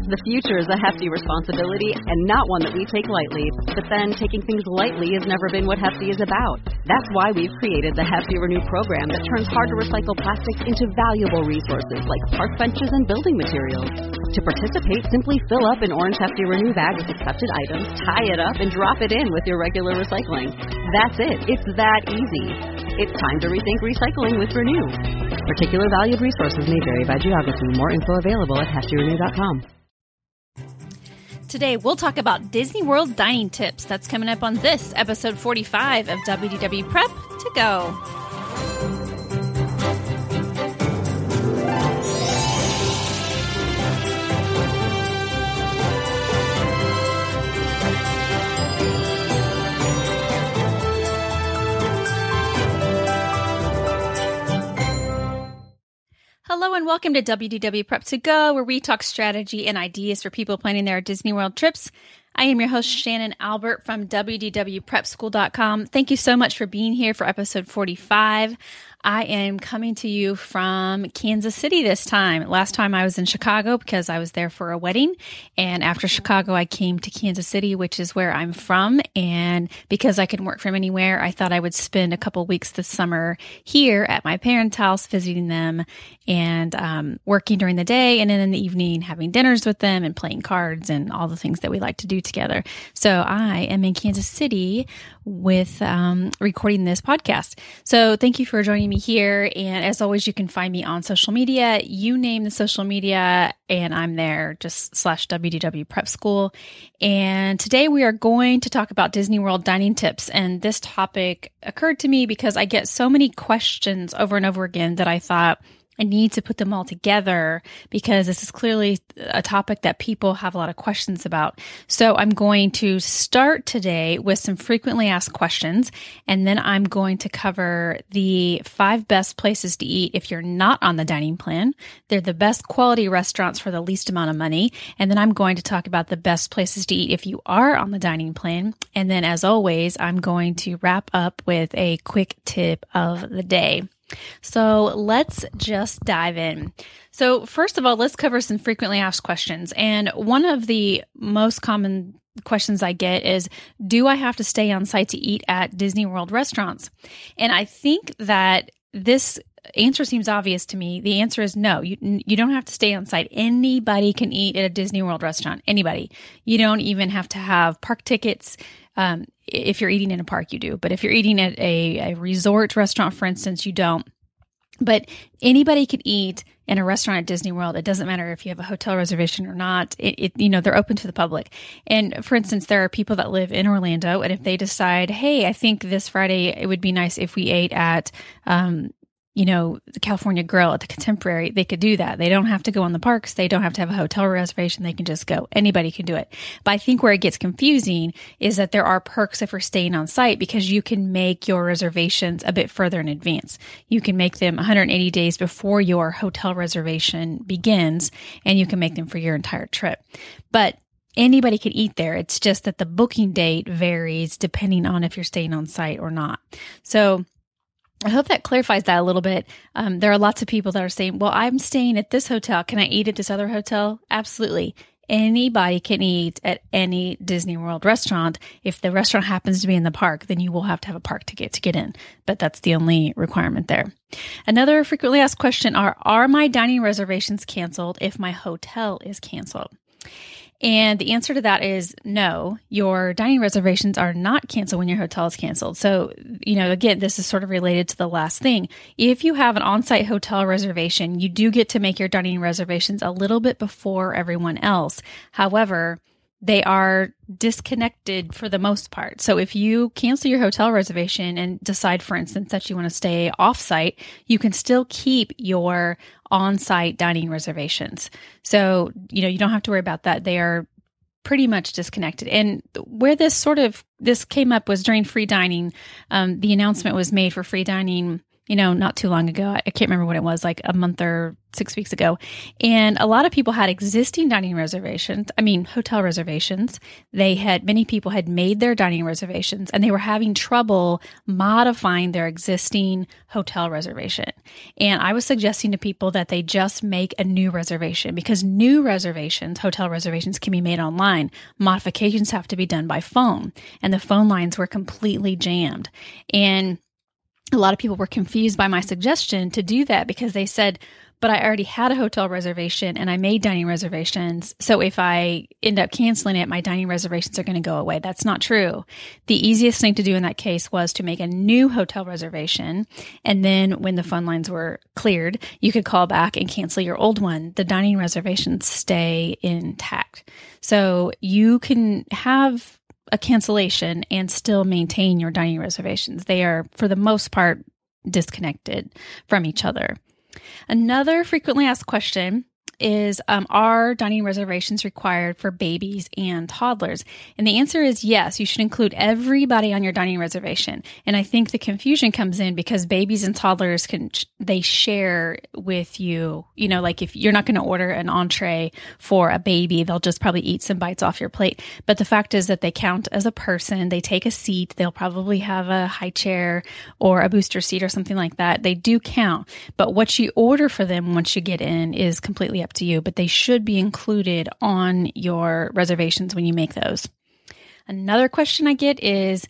The future is a hefty responsibility and not one that we take lightly. But then taking things lightly has never been what Hefty is about. That's why we've created the Hefty Renew program that turns hard-to-recycle plastics into valuable resources like park benches and building materials. To participate, simply fill up an orange Hefty Renew bag with accepted items, tie it up, and drop it in with your regular recycling. That's it. It's that easy. It's time to rethink recycling with Renew. Particular valued resources may vary by geography. More info available at heftyrenew.com. Today, we'll talk about Disney World dining tips. That's coming up on this episode 45 of WDW Prep to Go. Hello and welcome to WDW Prep to Go, where we talk strategy and ideas for people planning their Disney World trips. I am your host, Shannon Albert from WDWPrepSchool.com. Thank you so much for being here for episode 45. I am coming to you from Kansas City this time. Last time I was in Chicago because I was there for a wedding. And after Chicago, I came to Kansas City, which is where I'm from. And because I can work from anywhere, I thought I would spend a couple weeks this summer here at my parents' house, visiting them and working during the day. And then in the evening, having dinners with them and playing cards and all the things that we like to do together. So I am in Kansas City with recording this podcast. So thank you for joining me here. And as always, you can find me on social media. You name the social media and I'm there, just /WDW Prep School. And today we are going to talk about Disney World dining tips. And this topic occurred to me because I get so many questions over and over again that I thought I need to put them all together because this is clearly a topic that people have a lot of questions about. So I'm going to start today with some frequently asked questions, and then I'm going to cover the 5 best places to eat if you're not on the dining plan. They're the best quality restaurants for the least amount of money. And then I'm going to talk about the best places to eat if you are on the dining plan. And then as always, I'm going to wrap up with a quick tip of the day. So let's just dive in. So first of all, let's cover some frequently asked questions. And one of the most common questions I get is, do I have to stay on site to eat at Disney World restaurants? And I think that this answer seems obvious to me. The answer is no. You don't have to stay on site. Anybody can eat at a Disney World restaurant. Anybody. You don't even have to have park tickets. If you're eating in a park, you do. But if you're eating at a resort restaurant, for instance, you don't. But anybody can eat in a restaurant at Disney World. It doesn't matter if you have a hotel reservation or not. They're open to the public. And for instance, there are people that live in Orlando, and if they decide, hey, I think this Friday it would be nice if we ate at the California Grill at the Contemporary, they could do that. They don't have to go on the parks. They don't have to have a hotel reservation. They can just go. Anybody can do it. But I think where it gets confusing is that there are perks if you're staying on site because you can make your reservations a bit further in advance. You can make them 180 days before your hotel reservation begins, and you can make them for your entire trip. But anybody can eat there. It's just that the booking date varies depending on if you're staying on site or not. So I hope that clarifies that a little bit. There are lots of people that are saying, well, I'm staying at this hotel. Can I eat at this other hotel? Absolutely. Anybody can eat at any Disney World restaurant. If the restaurant happens to be in the park, then you will have to have a park ticket to get in. But that's the only requirement there. Another frequently asked question are my dining reservations canceled if my hotel is canceled? And the answer to that is no, your dining reservations are not canceled when your hotel is canceled. So, again, this is sort of related to the last thing. If you have an on-site hotel reservation, you do get to make your dining reservations a little bit before everyone else. However, they are disconnected for the most part. So if you cancel your hotel reservation and decide, for instance, that you want to stay off-site, you can still keep your on-site dining reservations. So, you don't have to worry about that. They are pretty much disconnected. And where this came up was during free dining. The announcement was made for free dining not too long ago. I can't remember when it was, like a month or 6 weeks ago. And a lot of people had existing dining reservations. Hotel reservations. Many people had made their dining reservations and they were having trouble modifying their existing hotel reservation. And I was suggesting to people that they just make a new reservation, because new reservations, hotel reservations, can be made online. Modifications have to be done by phone, and the phone lines were completely jammed. And a lot of people were confused by my suggestion to do that, because they said, but I already had a hotel reservation and I made dining reservations. So if I end up canceling it, my dining reservations are going to go away. That's not true. The easiest thing to do in that case was to make a new hotel reservation. And then when the phone lines were cleared, you could call back and cancel your old one. The dining reservations stay intact. So you can have a cancellation and still maintain your dining reservations. They are, for the most part, disconnected from each other. Another frequently asked question is, are dining reservations required for babies and toddlers? And the answer is yes. You should include everybody on your dining reservation. And I think the confusion comes in because babies and toddlers they share with you, like if you're not going to order an entree for a baby, they'll just probably eat some bites off your plate. But the fact is that they count as a person. They take a seat. They'll probably have a high chair or a booster seat or something like that. They do count. But what you order for them once you get in is completely up to you, but they should be included on your reservations when you make those. Another question I get is,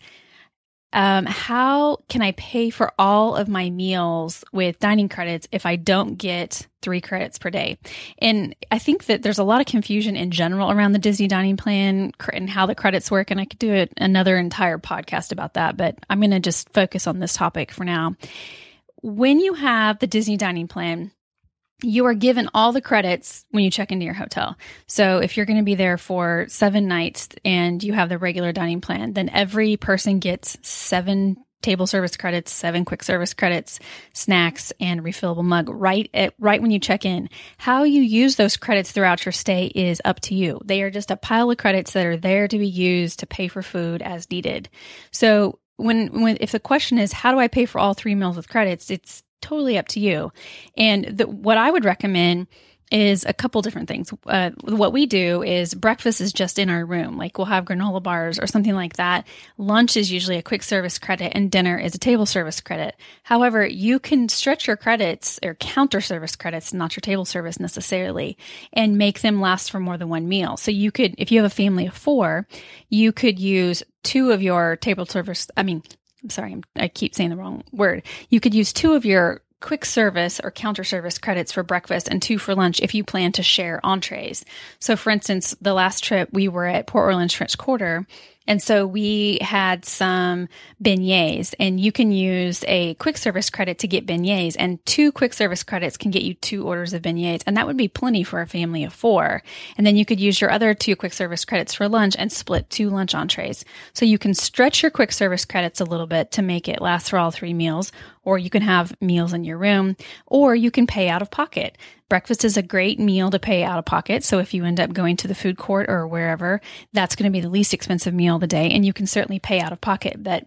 how can I pay for all of my meals with dining credits if I don't get 3 credits per day? And I think that there's a lot of confusion in general around the Disney dining plan and how the credits work. And I could do another entire podcast about that, but I'm going to just focus on this topic for now. When you have the Disney dining plan, you are given all the credits when you check into your hotel. So if you're going to be there for 7 nights and you have the regular dining plan, then every person gets 7 table service credits, 7 quick service credits, snacks, and refillable mug right when you check in. How you use those credits throughout your stay is up to you. They are just a pile of credits that are there to be used to pay for food as needed. So if the question is, how do I pay for all 3 meals with credits? It's totally up to you. And what I would recommend is a couple different things. What we do is breakfast is just in our room. Like we'll have granola bars or something like that. Lunch is usually a quick service credit and dinner is a table service credit. However, you can stretch your credits or counter service credits, not your table service necessarily, and make them last for more than 1 meal. So you could, if you have a family of 4, you could use 2 of your table service. I keep saying the wrong word. You could use 2 of your quick service or counter service credits for breakfast and 2 for lunch if you plan to share entrees. So for instance, the last trip we were at Port Orleans French Quarter, and so we had some beignets, and you can use a quick service credit to get beignets, and 2 quick service credits can get you 2 orders of beignets, and that would be plenty for a family of 4. And then you could use your other 2 quick service credits for lunch and split 2 lunch entrees. So you can stretch your quick service credits a little bit to make it last for all 3 meals, or you can have meals in your room, or you can pay out of pocket. Breakfast is a great meal to pay out of pocket. So if you end up going to the food court or wherever, that's going to be the least expensive meal of the day, and you can certainly pay out of pocket. But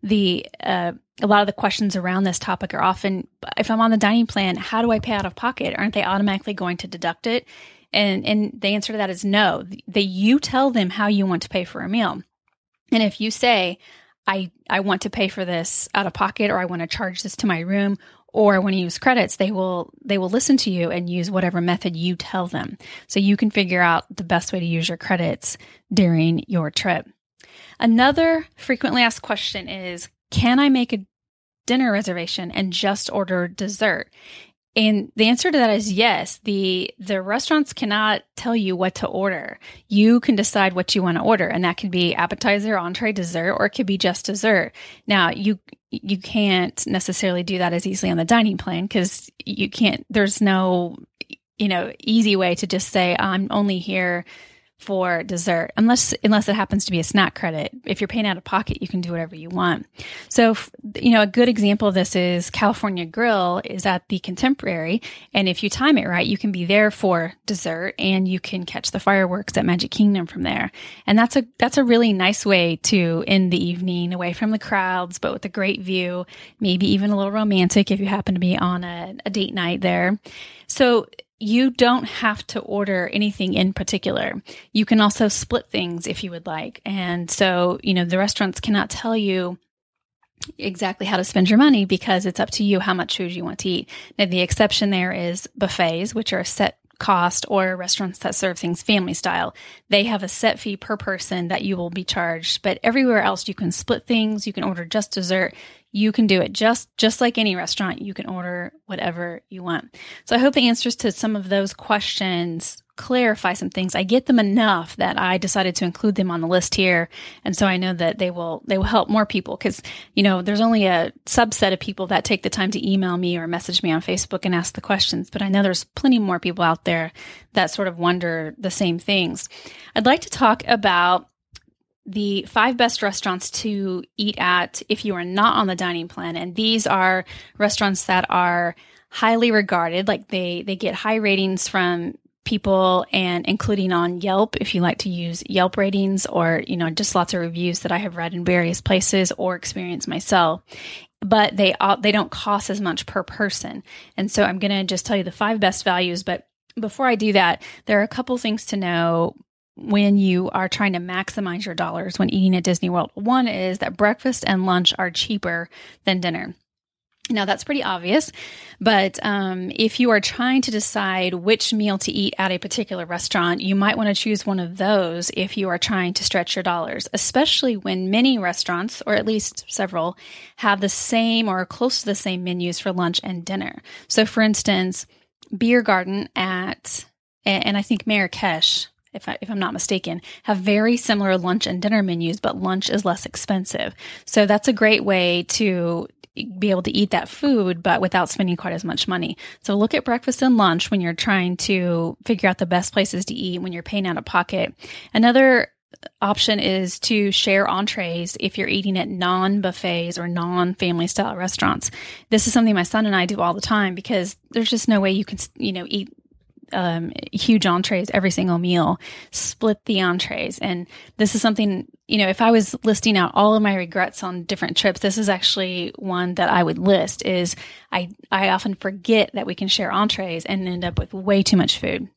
a lot of the questions around this topic are often, if I'm on the dining plan, how do I pay out of pocket? Aren't they automatically going to deduct it? And the answer to that is no. You tell them how you want to pay for a meal. And if you say, I want to pay for this out of pocket, or I want to charge this to my room, or I want to use credits, they will listen to you and use whatever method you tell them. So you can figure out the best way to use your credits during your trip. Another frequently asked question is, can I make a dinner reservation and just order dessert? And the answer to that is yes. The restaurants cannot tell you what to order. You can decide what you want to order, and that can be appetizer, entree, dessert, or it could be just dessert. Now, you can't necessarily do that as easily on the dining plan, because there's no, easy way to just say, I'm only here for dessert, unless it happens to be a snack credit. If you're paying out of pocket, you can do whatever you want. So, a good example of this is California Grill is at the Contemporary. And if you time it right, you can be there for dessert and you can catch the fireworks at Magic Kingdom from there. And that's a really nice way to end the evening away from the crowds, but with a great view, maybe even a little romantic if you happen to be on a date night there. So you don't have to order anything in particular. You can also split things if you would like. And so, the restaurants cannot tell you exactly how to spend your money because it's up to you how much food you want to eat. Now, the exception there is buffets, which are a set cost, or restaurants that serve things family style. They have a set fee per person that you will be charged. But everywhere else, you can split things. You can order just dessert. You can do it just like any restaurant. You can order whatever you want. So I hope the answers to some of those questions clarify some things. I get them enough that I decided to include them on the list here. And so I know that they will help more people because, there's only a subset of people that take the time to email me or message me on Facebook and ask the questions. But I know there's plenty more people out there that sort of wonder the same things. I'd like to talk about the 5 best restaurants to eat at if you are not on the dining plan. And these are restaurants that are highly regarded, like they get high ratings from people, and including on Yelp, if you like to use Yelp ratings, or, just lots of reviews that I have read in various places or experienced myself. But they don't cost as much per person. And so I'm going to just tell you the 5 best values. But before I do that, there are a couple things to know when you are trying to maximize your dollars when eating at Disney World. One is that breakfast and lunch are cheaper than dinner. Now, that's pretty obvious, but if you are trying to decide which meal to eat at a particular restaurant, you might want to choose one of those if you are trying to stretch your dollars, especially when many restaurants, or at least several, have the same or close to the same menus for lunch and dinner. So, for instance, Beer Garden and I think Marrakesh, if I'm not mistaken, have very similar lunch and dinner menus, but lunch is less expensive. So that's a great way to be able to eat that food, but without spending quite as much money. So look at breakfast and lunch when you're trying to figure out the best places to eat when you're paying out of pocket. Another option is to share entrees if you're eating at non-buffets or non-family style restaurants. This is something my son and I do all the time because there's just no way you can, eat huge entrees every single meal. Split the entrees. And this is something, if I was listing out all of my regrets on different trips, this is actually one that I would list is I often forget that we can share entrees and end up with way too much food.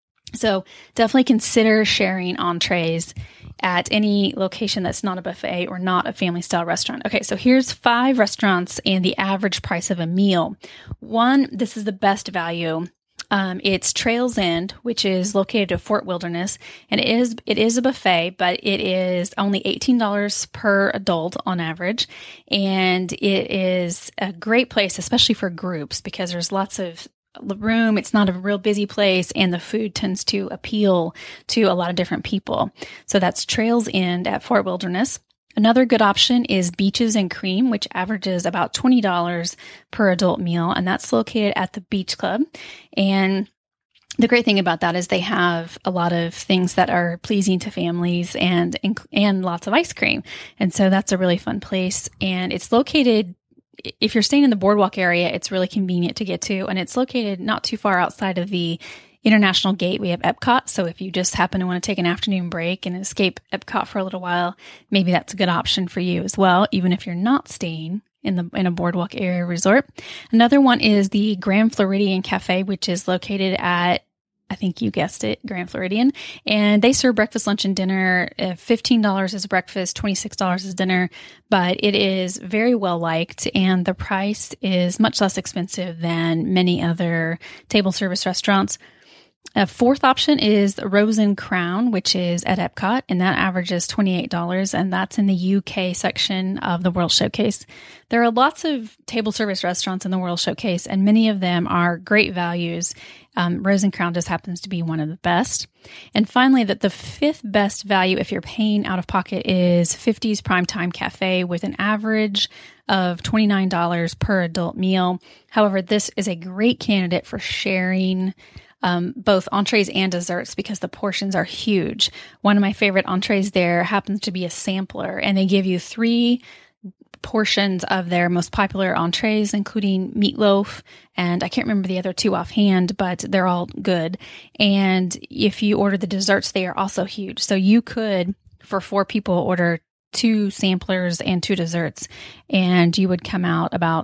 So definitely consider sharing entrees at any location that's not a buffet or not a family style restaurant. Okay, so here's 5 restaurants and the average price of a meal. One, this is the best value. It's Trails End, which is located at Fort Wilderness, and it is a buffet, but it is only $18 per adult on average, and it is a great place, especially for groups, because there's lots of room. It's not a real busy place, and the food tends to appeal to a lot of different people. So that's Trails End at Fort Wilderness. Another good option is Beaches and Cream, which averages about $20 per adult meal, and that's located at the Beach Club. And the great thing about that is they have a lot of things that are pleasing to families and lots of ice cream. And so that's a really fun place. And it's located, if you're staying in the Boardwalk area, it's really convenient to get to, and it's located not too far outside of the International Gate. We have Epcot, so if you just happen to want to take an afternoon break and escape Epcot for a little while, maybe that's a good option for you as well, even if you're not staying in a Boardwalk area resort. Another one is the Grand Floridian Cafe, which is located at, I think you guessed it, Grand Floridian, and they serve breakfast, lunch, and dinner. $15 is breakfast, $26 is dinner, but it is very well liked, and the price is much less expensive than many other table service restaurants. A fourth option is Rose and Crown, which is at Epcot, and that averages $28, and that's in the UK section of the World Showcase. There are lots of table service restaurants in the World Showcase, and many of them are great values. Rose and Crown just happens to be one of the best. And finally, the 5th best value, if you're paying out of pocket, is 50's Primetime Cafe with an average of $29 per adult meal. However, this is a great candidate for sharing both entrees and desserts because the portions are huge. One of my favorite entrees there happens to be a sampler, and they give you 3 portions of their most popular entrees, including meatloaf, and I can't remember the other 2 offhand, but they're all good. And if you order the desserts, they are also huge. So you could, for 4 people, order 2 samplers and 2 desserts, and you would come out about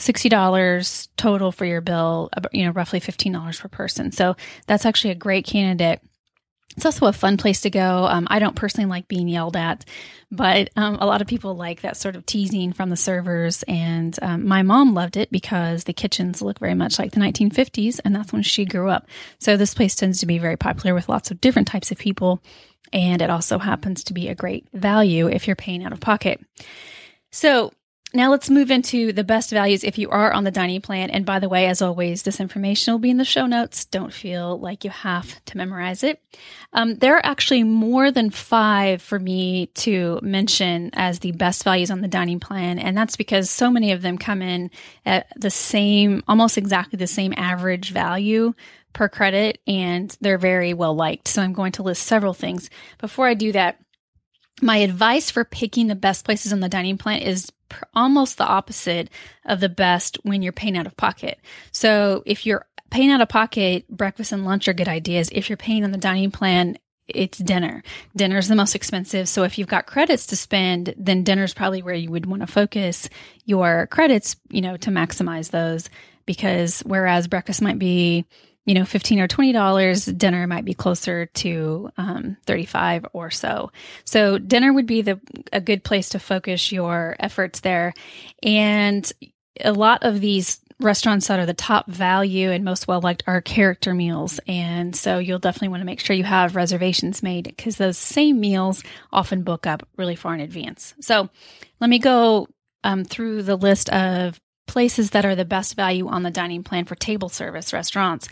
$60 total for your bill, roughly $15 per person. So that's actually a great candidate. It's also a fun place to go. I don't personally like being yelled at, but a lot of people like that sort of teasing from the servers. And my mom loved it because the kitchens look very much like the 1950s, and that's when she grew up. So this place tends to be very popular with lots of different types of people, and it also happens to be a great value if you're paying out of pocket. So now let's move into the best values if you are on the dining plan. And by the way, as always, this information will be in the show notes. Don't feel like you have to memorize it. There are actually more than 5 for me to mention as the best values on the dining plan. And that's because so many of them come in at the same, almost exactly the same average value per credit, and they're very well liked. So I'm going to list several things. Before I do that, my advice for picking the best places on the dining plan is almost the opposite of the best when you're paying out of pocket. So if you're paying out of pocket, breakfast and lunch are good ideas. If you're paying on the dining plan, it's dinner. Dinner is the most expensive. So if you've got credits to spend, then dinner is probably where you would want to focus your credits, to maximize those, because whereas breakfast might be $15 or $20, dinner might be closer to $35 or so. So dinner would be a good place to focus your efforts there. And a lot of these restaurants that are the top value and most well-liked are character meals. And so you'll definitely want to make sure you have reservations made, because those same meals often book up really far in advance. So let me go through the list of places that are the best value on the dining plan for table service restaurants.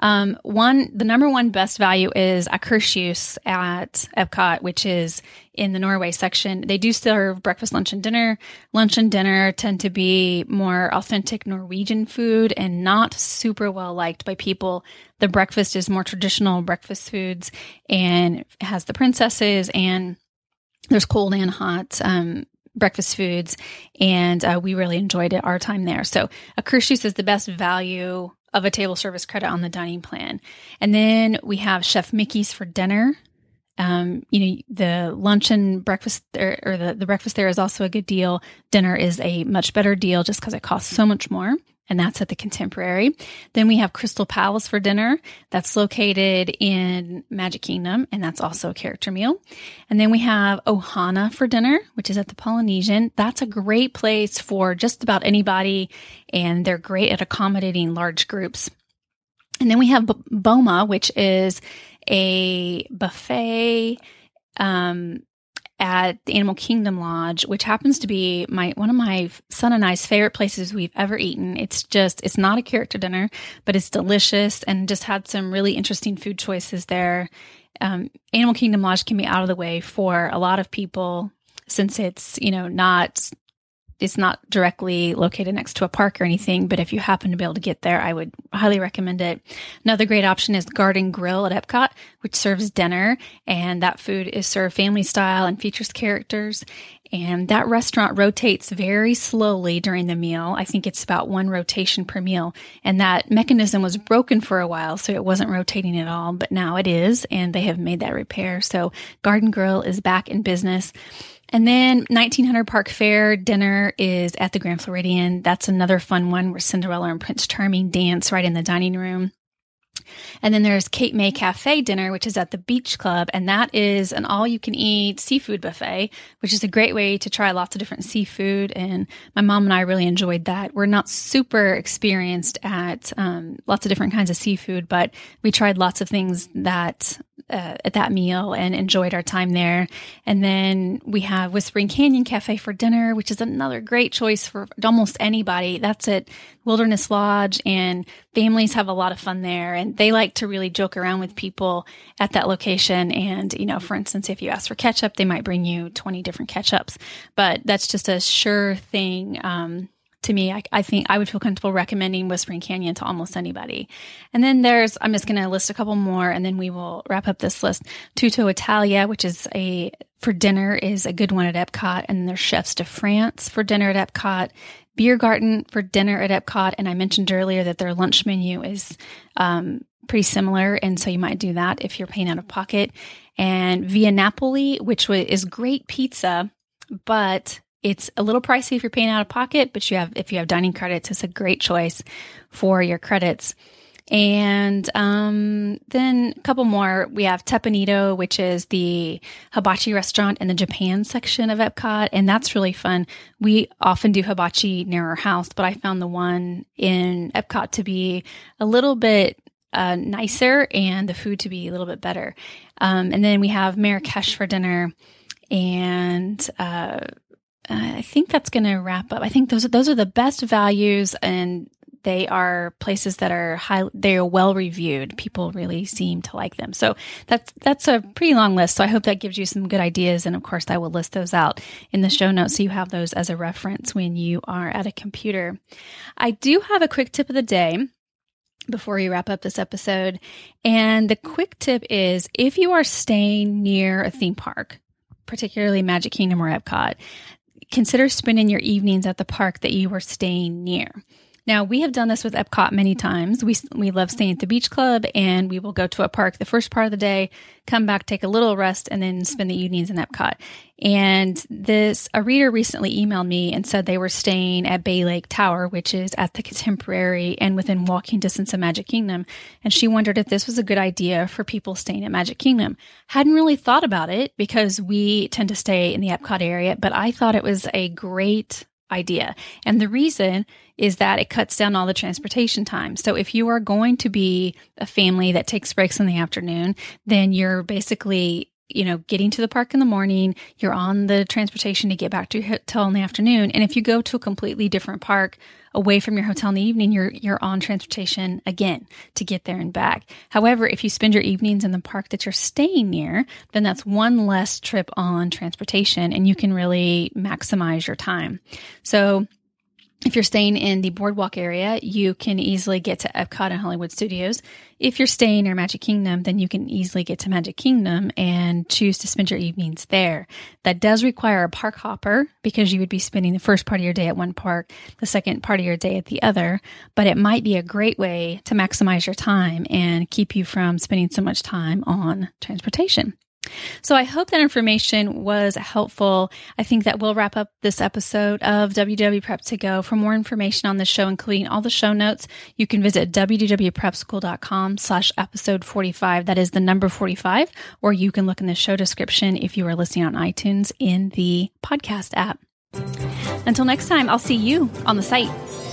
The number 1 best value is Akershus at Epcot, which is in the Norway section. They do serve breakfast, lunch, and dinner. Lunch and dinner tend to be more authentic Norwegian food and not super well liked by people. The breakfast is more traditional breakfast foods and has the princesses, and there's cold and hot breakfast foods, and we really enjoyed our time there. So Akershus is the best value of a table service credit on the dining plan. And then we have Chef Mickey's for dinner. The lunch and breakfast there, or the breakfast there is also a good deal. Dinner is a much better deal just because it costs so much more. And that's at the Contemporary. Then we have Crystal Palace for dinner. That's located in Magic Kingdom, and that's also a character meal. And then we have Ohana for dinner, which is at the Polynesian. That's a great place for just about anybody, and they're great at accommodating large groups. And then we have Boma, which is a buffet at the Animal Kingdom Lodge, which happens to be one of my son and I's favorite places we've ever eaten. It's not a character dinner, but it's delicious and just had some really interesting food choices there. Animal Kingdom Lodge can be out of the way for a lot of people since it's, it's not directly located next to a park or anything, but if you happen to be able to get there, I would highly recommend it. Another great option is Garden Grill at Epcot, which serves dinner, and that food is served family style and features characters. And that restaurant rotates very slowly during the meal. I think it's about 1 rotation per meal. And that mechanism was broken for a while, so it wasn't rotating at all, but now it is, and they have made that repair. So Garden Grill is back in business. And then 1900 Park Fair dinner is at the Grand Floridian. That's another fun one where Cinderella and Prince Charming dance right in the dining room. And then there's Cape May Cafe dinner, which is at the Beach Club, and that is an all-you-can-eat seafood buffet, which is a great way to try lots of different seafood, and my mom and I really enjoyed that. We're not super experienced at lots of different kinds of seafood, but we tried lots of things that at that meal and enjoyed our time there. And then we have Whispering Canyon Cafe for dinner, which is another great choice for almost anybody. That's at Wilderness Lodge, and families have a lot of fun there, and they like to really joke around with people at that location. And, for instance, if you ask for ketchup, they might bring you 20 different ketchups, but that's just a sure thing to me, I think I would feel comfortable recommending Whispering Canyon to almost anybody. And then I'm just going to list a couple more and then we will wrap up this list. Tutto Italia, which is for dinner, is a good one at Epcot. And there's Chefs de France for dinner at Epcot. Biergarten for dinner at Epcot. And I mentioned earlier that their lunch menu is pretty similar. And so you might do that if you're paying out of pocket. And Via Napoli, which is great pizza, but it's a little pricey if you're paying out of pocket, but if you have dining credits, it's a great choice for your credits. And then a couple more. We have Teppanyaki, which is the hibachi restaurant in the Japan section of Epcot, and that's really fun. We often do hibachi near our house, but I found the one in Epcot to be a little bit nicer and the food to be a little bit better. And then we have Marrakesh for dinner, and I think that's going to wrap up. I think those are the best values, and they are places that are they are well reviewed. People really seem to like them. So that's a pretty long list. So I hope that gives you some good ideas. And of course, I will list those out in the show notes so you have those as a reference when you are at a computer. I do have a quick tip of the day before we wrap up this episode. And the quick tip is if you are staying near a theme park, particularly Magic Kingdom or Epcot, consider spending your evenings at the park that you are staying near. Now, we have done this with Epcot many times. We love staying at the Beach Club, and we will go to a park the first part of the day, come back, take a little rest, and then spend the evenings in Epcot. And a reader recently emailed me and said they were staying at Bay Lake Tower, which is at the Contemporary and within walking distance of Magic Kingdom. And she wondered if this was a good idea for people staying at Magic Kingdom. Hadn't really thought about it because we tend to stay in the Epcot area, but I thought it was a great idea. And the reason is that it cuts down all the transportation time. So if you are going to be a family that takes breaks in the afternoon, then you're basically, getting to the park in the morning, you're on the transportation to get back to your hotel in the afternoon. And if you go to a completely different park away from your hotel in the evening, you're on transportation again to get there and back. However, if you spend your evenings in the park that you're staying near, then that's one less trip on transportation and you can really maximize your time. So if you're staying in the Boardwalk area, you can easily get to Epcot and Hollywood Studios. If you're staying near Magic Kingdom, then you can easily get to Magic Kingdom and choose to spend your evenings there. That does require a park hopper because you would be spending the first part of your day at one park, the second part of your day at the other. But it might be a great way to maximize your time and keep you from spending so much time on transportation. So I hope that information was helpful. I think that will wrap up this episode of WDW Prep to Go. For more information on the show, including all the show notes, you can visit wdwprepschool.com/episode 45. That is the number 45, or you can look in the show description if you are listening on iTunes in the podcast app. Until next time, I'll see you on the site.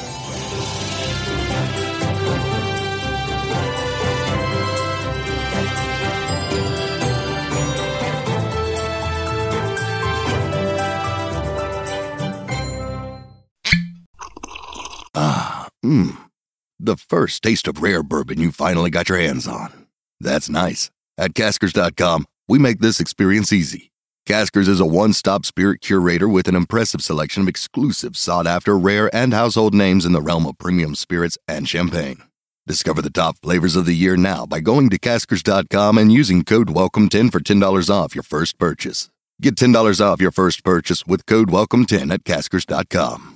The first taste of rare bourbon you finally got your hands on. That's nice. At Caskers.com, we make this experience easy. Caskers is a one-stop spirit curator with an impressive selection of exclusive, sought-after, rare, and household names in the realm of premium spirits and champagne. Discover the top flavors of the year now by going to Caskers.com and using code WELCOME10 for $10 off your first purchase. Get $10 off your first purchase with code WELCOME10 at Caskers.com.